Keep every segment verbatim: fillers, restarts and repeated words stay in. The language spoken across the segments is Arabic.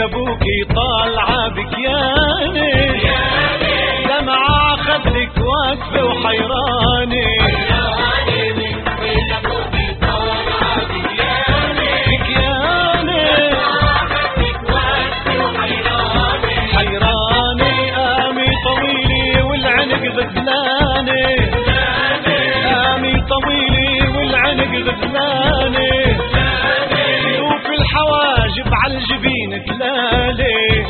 ابوكي طالعه بكياني دمعة خدك واقفه وحيراني غزلاني قامي طويلي والعنق غزلاني شوف الحواجب عالجبين تلالي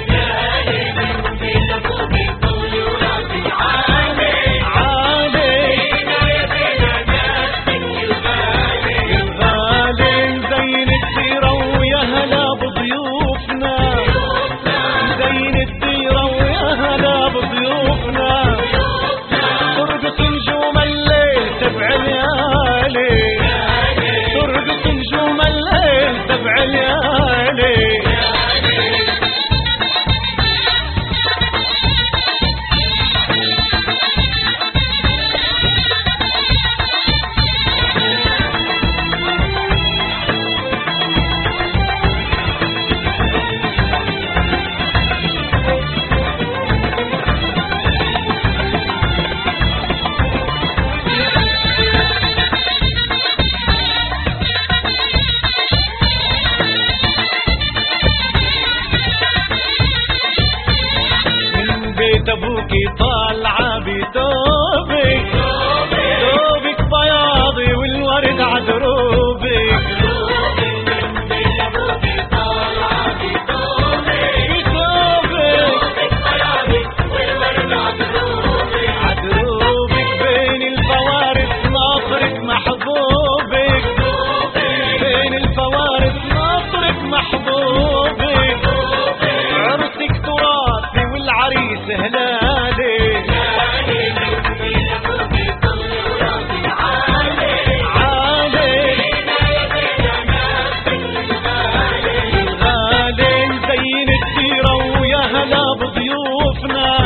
الغالي زين الديرة ويا هلا بضيوفنا زين الديرة ويا هلا بضيوفنا ترقص نجوم الليل تبع ليالي ترقص نجوم الليل تبع ليالي بيت ابوكي طالعه بثوبك ثوبك بياضي والورد عدروبك بيت ابوكي طالعه بثوبك ثوبك بياضي والورد عدروبك عدروبك بين الفوارس ناطرك محبوبك بين الفوارس ناطرك محبوبك عرسك تراثي والعريس هلالي عالي الغالي زين الديرة ويا هلا بضيوفنا